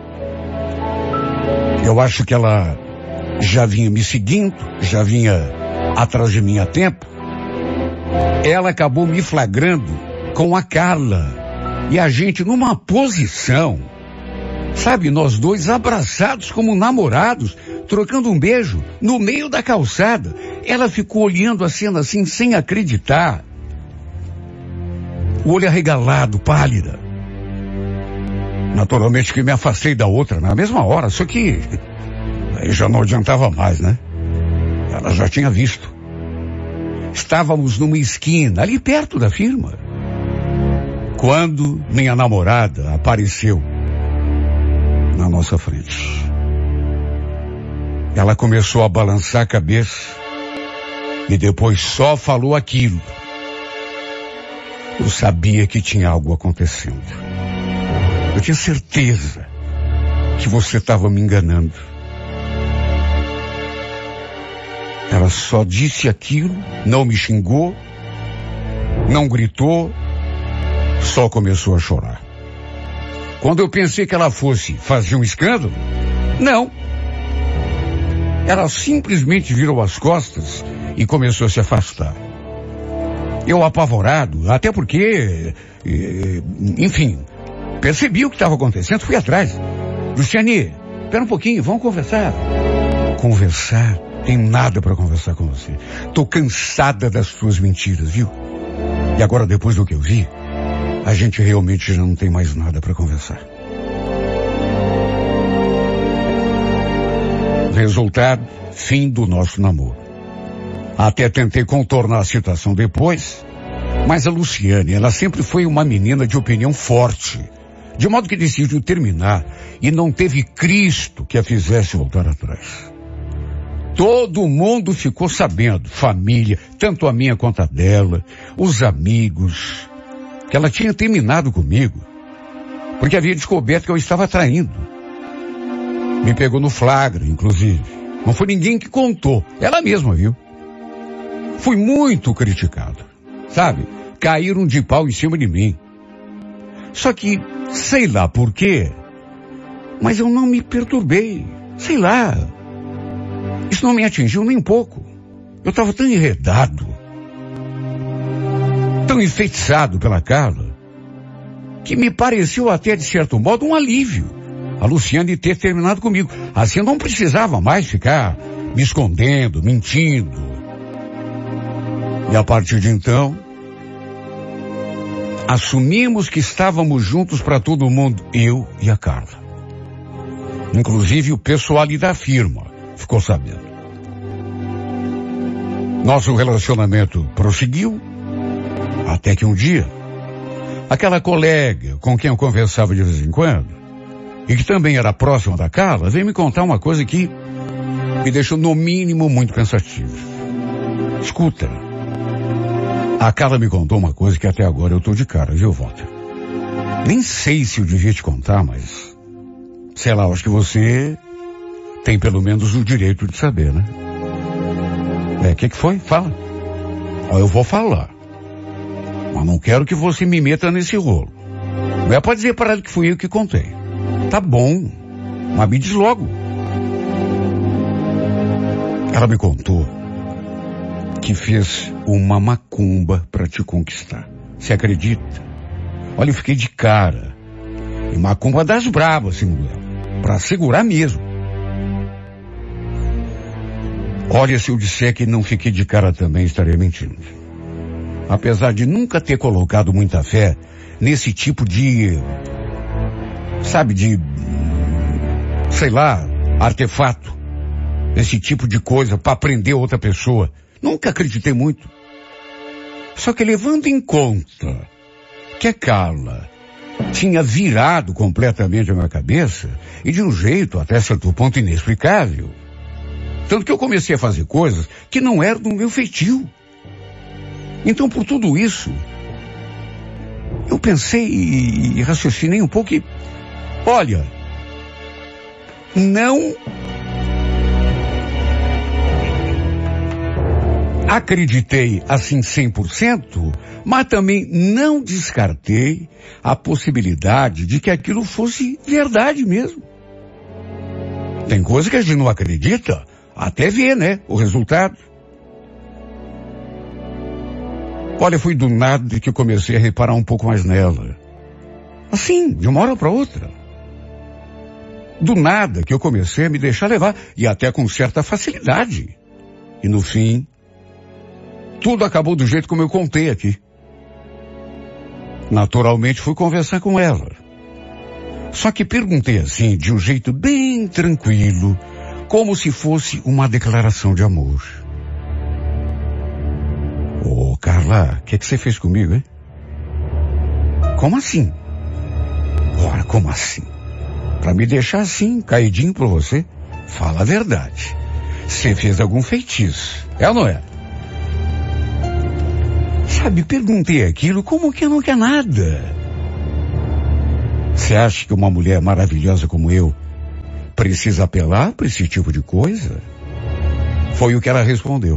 eu acho que ela já vinha me seguindo, já vinha atrás de mim há tempo, ela acabou me flagrando com a Carla. E a gente numa posição, sabe, nós dois abraçados como namorados, trocando um beijo no meio da calçada. Ela ficou olhando a cena assim, sem acreditar. O olho arregalado, pálida. Naturalmente que me afastei da outra na mesma hora, só que aí já não adiantava mais, né? Ela já tinha visto. Estávamos numa esquina, ali perto da firma, quando minha namorada apareceu na nossa frente. Ela começou a balançar a cabeça e depois só falou aquilo. Eu sabia que tinha algo acontecendo. Eu tinha certeza que você estava me enganando. Ela só disse aquilo, não me xingou, não gritou, só começou a chorar. Quando eu pensei que ela fosse fazer um escândalo, não. Ela simplesmente virou as costas e começou a se afastar. Eu apavorado, até porque, enfim, percebi o que estava acontecendo, fui atrás. Luciane, espera um pouquinho, vamos conversar. Conversar? Tem nada para conversar com você. Tô cansada das suas mentiras, viu? E agora, depois do que eu vi, a gente realmente já não tem mais nada para conversar. Resultado, fim do nosso namoro. Até tentei contornar a situação depois, mas a Luciane, ela sempre foi uma menina de opinião forte, de modo que decidiu terminar e não teve Cristo que a fizesse voltar atrás. Todo mundo ficou sabendo, família, tanto a minha quanto a dela, os amigos, que ela tinha terminado comigo, porque havia descoberto que eu estava traindo. Me pegou no flagra, inclusive. Não foi ninguém que contou, ela mesma viu. Fui muito criticado, sabe? Caíram de pau em cima de mim. Só que, sei lá por quê, mas eu não me perturbei, sei lá. Isso não me atingiu nem um pouco. Eu estava tão enredado, tão enfeitiçado pela Carla, que me pareceu até, de certo modo, um alívio a Luciane ter terminado comigo. Assim eu não precisava mais ficar me escondendo, mentindo. E a partir de então, assumimos que estávamos juntos para todo mundo, eu e a Carla. Inclusive o pessoal ali da firma ficou sabendo. Nosso relacionamento prosseguiu, até que um dia, aquela colega com quem eu conversava de vez em quando, e que também era próxima da Carla, veio me contar uma coisa que me deixou, no mínimo, muito pensativo. Escuta, a Carla me contou uma coisa que até agora eu tô de cara, viu, Walter? Nem sei se eu devia te contar, mas, sei lá, acho que você tem pelo menos o direito de saber, né? O que foi? Fala. Eu vou falar. Mas não quero que você me meta nesse rolo. Não é pra dizer para ela que fui eu que contei. Tá bom, mas me diz logo. Ela me contou que fez uma macumba para te conquistar. Você acredita? Olha, eu fiquei de cara. E macumba das bravas, segundo ela. Pra segurar mesmo. Olha, se eu disser que não fiquei de cara também, estaria mentindo. Apesar de nunca ter colocado muita fé nesse tipo de, sabe, de, sei lá, artefato, esse tipo de coisa para prender outra pessoa. Nunca acreditei muito. Só que levando em conta que a Carla tinha virado completamente a minha cabeça, e de um jeito até certo ponto inexplicável, tanto que eu comecei a fazer coisas que não eram do meu feitio. Então, por tudo isso, eu pensei e raciocinei um pouco e, olha, não acreditei assim 100%, mas também não descartei a possibilidade de que aquilo fosse verdade mesmo. Tem coisa que a gente não acredita, até ver, né, o resultado. Olha, foi do nada que eu comecei a reparar um pouco mais nela. Assim, de uma hora para outra. Do nada que eu comecei a me deixar levar, e até com certa facilidade. E no fim, tudo acabou do jeito como eu contei aqui. Naturalmente fui conversar com ela. Só que perguntei assim, de um jeito bem tranquilo, como se fosse uma declaração de amor. Ô, Carla, o que você fez comigo, hein? Como assim? Ora, como assim? Pra me deixar assim, caidinho por você? Fala a verdade. Você fez algum feitiço, é ou não é? Sabe, perguntei aquilo como que não quer nada. Você acha que uma mulher maravilhosa como eu precisa apelar para esse tipo de coisa? Foi o que ela respondeu.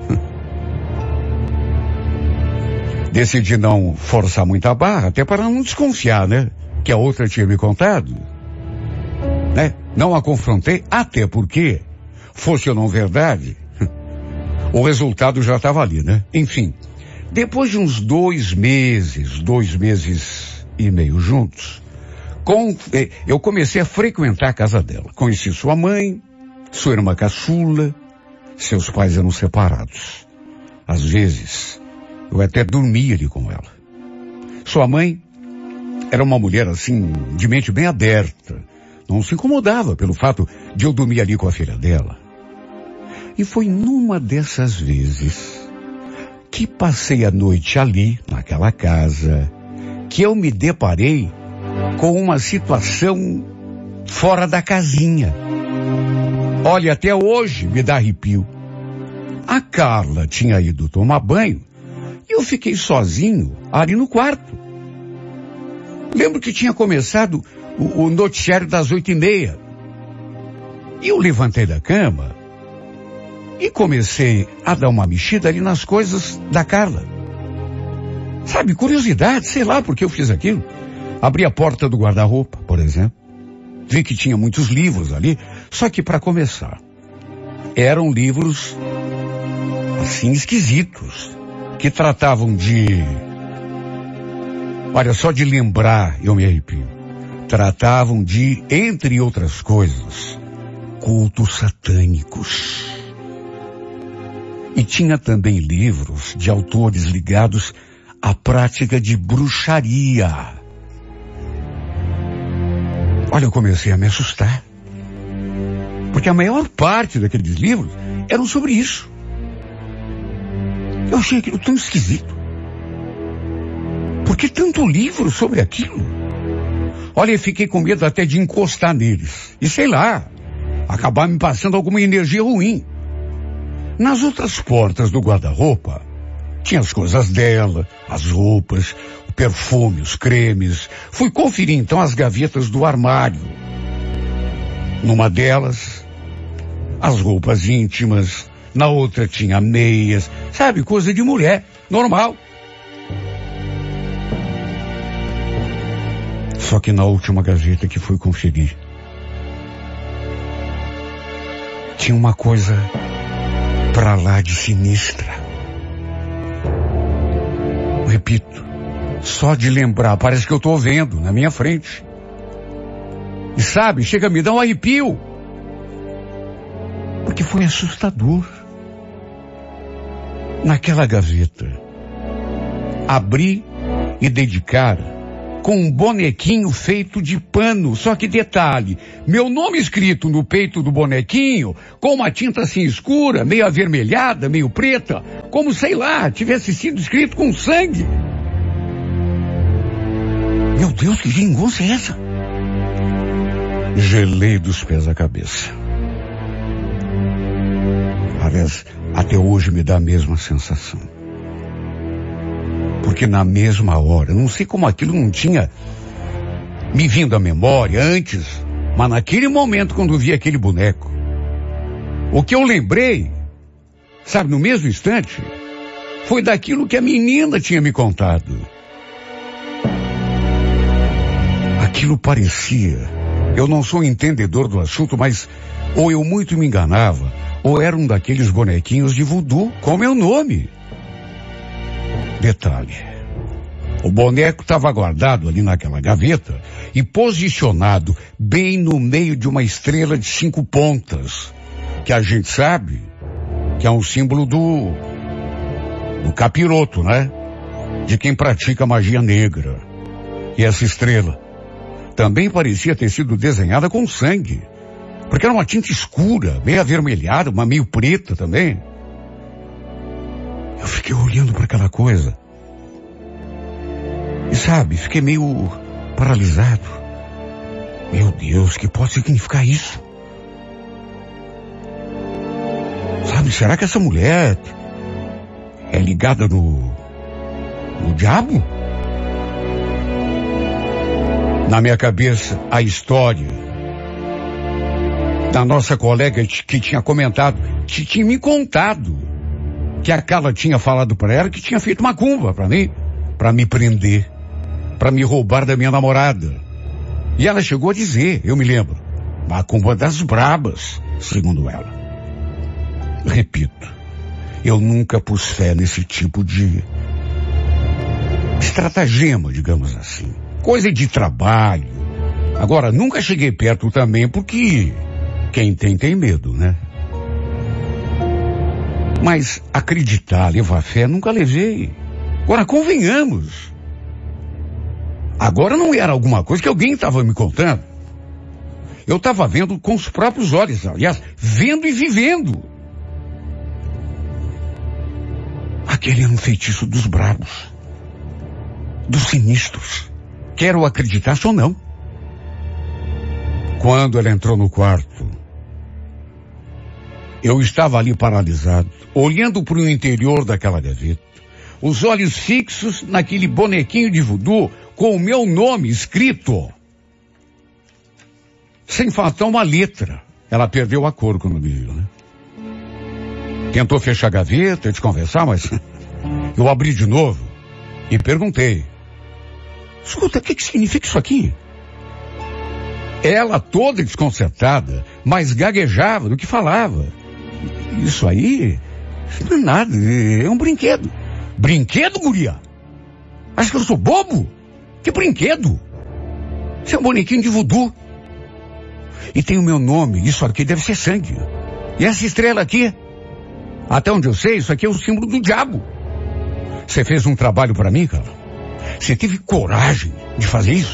Decidi não forçar muito a barra, até para não desconfiar, né? Que a outra tinha me contado. Né? Não a confrontei, até porque, fosse ou não verdade, o resultado já estava ali, né? Enfim, depois de uns 2 meses e meio juntos, eu comecei a frequentar a casa dela. Conheci sua mãe, sua irmã caçula, seus pais eram separados. Às vezes, eu até dormia ali com ela. Sua mãe era uma mulher assim, de mente bem aberta. Não se incomodava pelo fato de eu dormir ali com a filha dela. E foi numa dessas vezes que passei a noite ali, naquela casa, que eu me deparei com uma situação fora da casinha. Olha, até hoje me dá arrepio. A Carla tinha ido tomar banho e eu fiquei sozinho ali no quarto. Lembro que tinha começado o noticiário das 8:30. E eu levantei da cama e comecei a dar uma mexida ali nas coisas da Carla. Sabe, curiosidade, sei lá por que eu fiz aquilo. Abri a porta do guarda-roupa, por exemplo. Vi que tinha muitos livros ali, só que para começar, eram livros assim esquisitos, que tratavam de... Olha, só de lembrar eu me arrepio. Tratavam de, entre outras coisas, cultos satânicos. E tinha também livros de autores ligados à prática de bruxaria. Olha, eu comecei a me assustar. Porque a maior parte daqueles livros eram sobre isso. Eu achei aquilo tão esquisito. Por que tanto livro sobre aquilo? Olha, eu fiquei com medo até de encostar neles. E sei lá, acabar me passando alguma energia ruim. Nas outras portas do guarda-roupa, tinha as coisas dela, as roupas, o perfume, os cremes. Fui conferir então as gavetas do armário. Numa delas, as roupas íntimas. Na outra tinha meias. Sabe, coisa de mulher, normal. Só que na última gaveta que fui conferir, tinha uma coisa pra lá de sinistra. Repito, só de lembrar, parece que eu tô vendo na minha frente. E sabe, chega a me dar um arrepio. Porque foi assustador. Naquela gaveta, abri e dei de cara com um bonequinho feito de pano. Só que detalhe, meu nome escrito no peito do bonequinho, com uma tinta assim escura, meio avermelhada, meio preta, como, sei lá, tivesse sido escrito com sangue. Meu Deus, que geringonça é essa? Gelei dos pés à cabeça. Aliás, até hoje me dá a mesma sensação. Porque na mesma hora, não sei como aquilo não tinha me vindo à memória antes, mas naquele momento quando vi aquele boneco, o que eu lembrei sabe, no mesmo instante, foi daquilo que a menina tinha me contado. Aquilo parecia, eu não sou entendedor do assunto, mas ou eu muito me enganava, ou era um daqueles bonequinhos de voodoo com meu nome. Detalhe, o boneco estava guardado ali naquela gaveta e posicionado bem no meio de uma estrela de 5 pontas, que a gente sabe que é um símbolo do capiroto, né? De quem pratica magia negra. E essa estrela também parecia ter sido desenhada com sangue, porque era uma tinta escura, meio avermelhada, uma meio preta também. Eu fiquei olhando para aquela coisa. E sabe, fiquei meio paralisado. Meu Deus, que pode significar isso? Sabe, será que essa mulher é ligada no diabo? Na minha cabeça, a história da nossa colega que tinha comentado, que tinha me contado, que a Carla tinha falado para ela que tinha feito macumba para mim, para me prender, para me roubar da minha namorada. E ela chegou a dizer, eu me lembro, macumba das brabas, segundo ela. Repito, eu nunca pus fé nesse tipo de estratagema, digamos assim. Coisa de trabalho. Agora, nunca cheguei perto também porque quem tem medo, né? Mas acreditar, levar fé, nunca levei. Agora, convenhamos. Agora não era alguma coisa que alguém estava me contando. Eu estava vendo com os próprios olhos, aliás, vendo e vivendo. Aquele era um feitiço dos bravos, dos sinistros. Quero acreditar ou não. Quando ela entrou no quarto, eu estava ali paralisado, olhando para o interior daquela gaveta, os olhos fixos naquele bonequinho de voodoo com o meu nome escrito. Sem faltar uma letra. Ela perdeu a cor quando me viu, né? Tentou fechar a gaveta, desconversar, mas eu abri de novo e perguntei: escuta, o que significa isso aqui? Ela toda desconcertada, mas gaguejava do que falava. Isso aí não é nada, é um brinquedo. Brinquedo, guria? Acha que eu sou bobo? Que brinquedo? Isso é um bonequinho de voodoo. E tem o meu nome, isso aqui deve ser sangue. E essa estrela aqui? Até onde eu sei, isso aqui é o símbolo do diabo. Você fez um trabalho para mim, cara? Você teve coragem de fazer isso?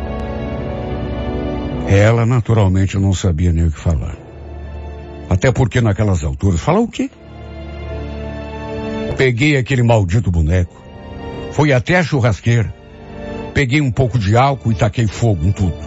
Ela, naturalmente, não sabia nem o que falar. Até porque naquelas alturas, falar o quê? Peguei aquele maldito boneco, fui até a churrasqueira, peguei um pouco de álcool e taquei fogo em tudo.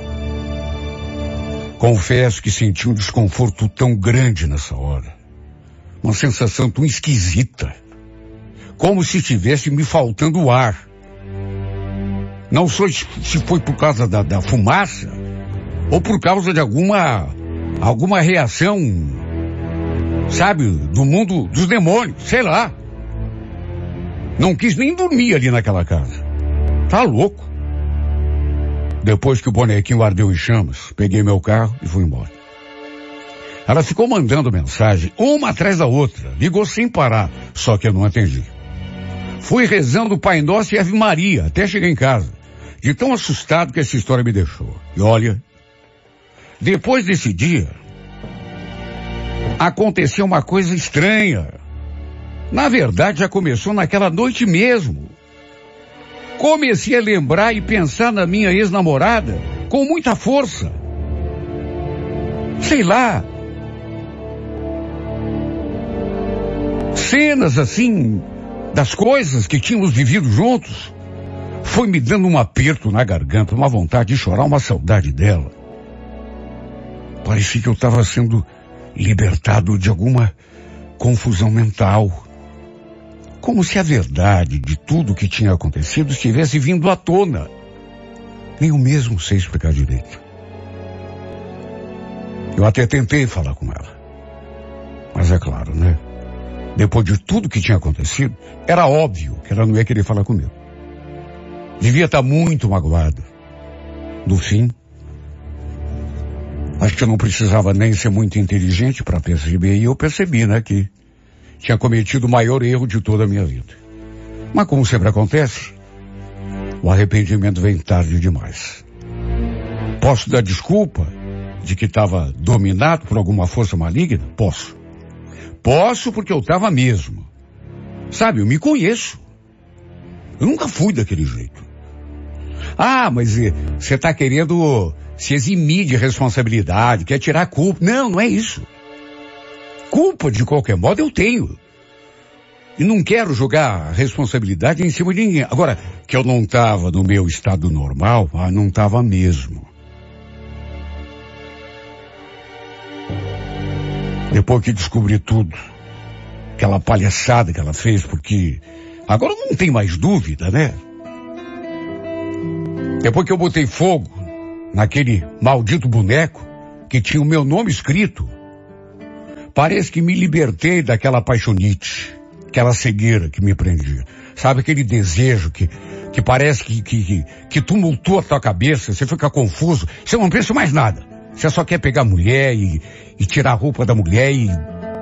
Confesso que senti um desconforto tão grande nessa hora. Uma sensação tão esquisita. Como se estivesse me faltando ar. Não sei se foi por causa da fumaça ou por causa de alguma reação, sabe, do mundo dos demônios, sei lá. Não quis nem dormir ali naquela casa. Tá louco. Depois que o bonequinho ardeu em chamas, peguei meu carro e fui embora. Ela ficou mandando mensagem, uma atrás da outra, ligou sem parar, só que eu não atendi. Fui rezando o Pai Nosso e Ave Maria até chegar em casa, de tão assustado que essa história me deixou. E olha, depois desse dia, aconteceu uma coisa estranha. Na verdade, já começou naquela noite mesmo. Comecei a lembrar e pensar na minha ex-namorada com muita força. Sei lá. Cenas assim, das coisas que tínhamos vivido juntos. Foi me dando um aperto na garganta, uma vontade de chorar, uma saudade dela. Parecia que eu estava sendo libertado de alguma confusão mental. Como se a verdade de tudo que tinha acontecido estivesse vindo à tona. Nem eu mesmo sei explicar direito. Eu até tentei falar com ela. Mas é claro, né? depois de tudo que tinha acontecido, era óbvio que ela não ia querer falar comigo. Devia estar muito magoada. No fim, acho que eu não precisava nem ser muito inteligente para perceber, e eu percebi, né, que tinha cometido o maior erro de toda a minha vida. Mas como sempre acontece, o arrependimento vem tarde demais. Posso dar desculpa de que estava dominado por alguma força maligna? Posso. Posso porque eu estava mesmo. Sabe, eu me conheço. Eu nunca fui daquele jeito. Ah, mas você está querendo se eximir de responsabilidade, quer tirar a culpa. Não, não é isso. Culpa, de qualquer modo, eu tenho. E não quero jogar a responsabilidade em cima de ninguém. Agora, que eu não estava no meu estado normal, não estava mesmo. Depois que descobri tudo, aquela palhaçada que ela fez, porque agora não tem mais dúvida, né? Depois que eu botei fogo naquele maldito boneco que tinha o meu nome escrito, parece que me libertei daquela apaixonite, aquela cegueira que me prendia. Sabe aquele desejo que parece que tumultua a tua cabeça, você fica confuso, você não pensa mais nada. Você só quer pegar a mulher e tirar a roupa da mulher e...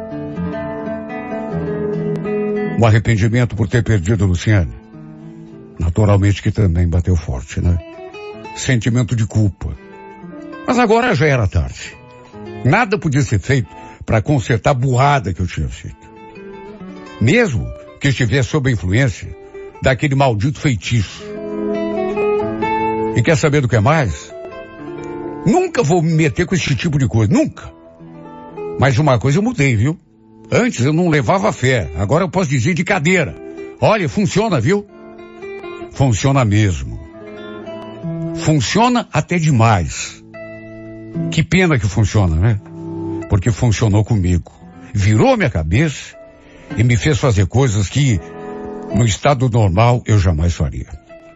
O arrependimento por ter perdido a Luciane, naturalmente que também bateu forte, né? Sentimento de culpa. Mas agora já era tarde. Nada podia ser feito para consertar a burrada que eu tinha feito. Mesmo que estivesse sob a influência daquele maldito feitiço. E quer saber do que é mais? Nunca vou me meter com esse tipo de coisa, nunca. Mas uma coisa eu mudei, viu? Antes eu não levava fé, agora eu posso dizer de cadeira. Olha, funciona, viu? Funciona mesmo. Funciona até demais. Que pena que funciona, né? Porque funcionou comigo. Virou minha cabeça e me fez fazer coisas que, no estado normal, eu jamais faria.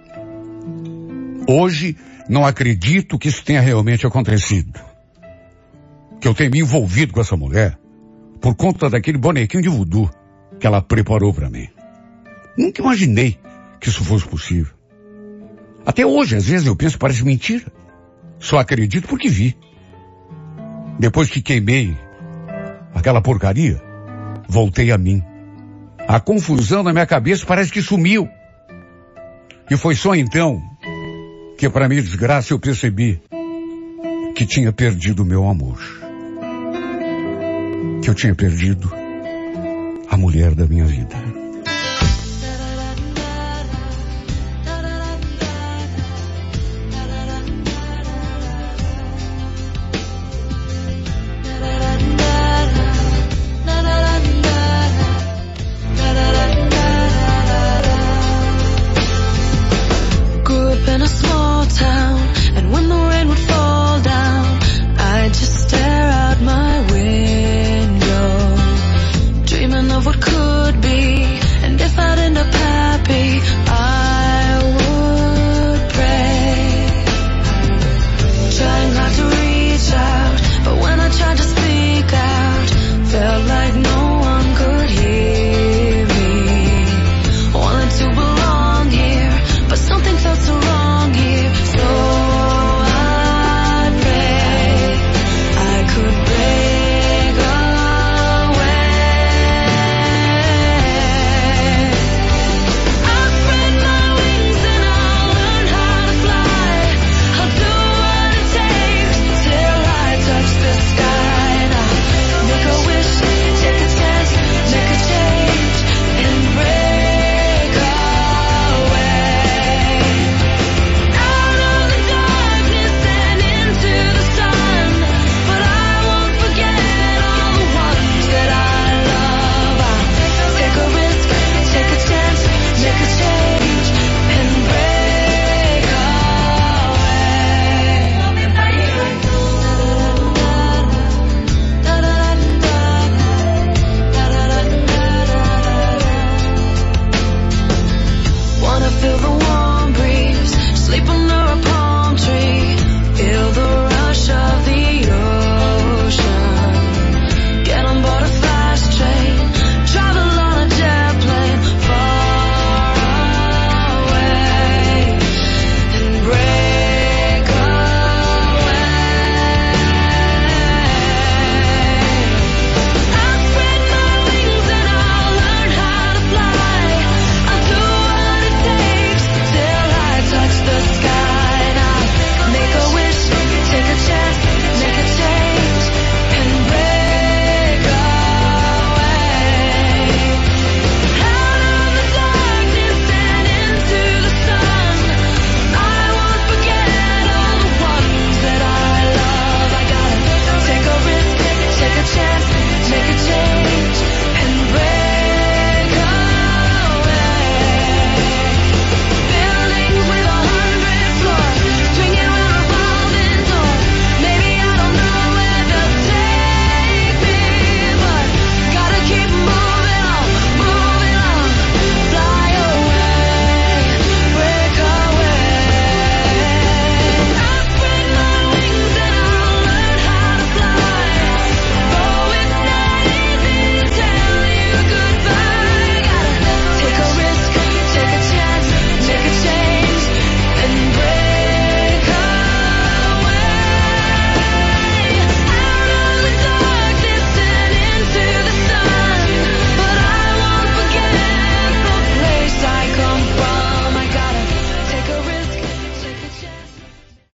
Hoje, não acredito que isso tenha realmente acontecido. Que eu tenha me envolvido com essa mulher por conta daquele bonequinho de voodoo que ela preparou para mim. Nunca imaginei que isso fosse possível. Até hoje, às vezes eu penso, parece mentira. Só acredito porque vi. Depois que queimei aquela porcaria, voltei a mim. A confusão na minha cabeça parece que sumiu. E foi só então que, para minha desgraça, eu percebi que tinha perdido o meu amor. Que eu tinha perdido a mulher da minha vida.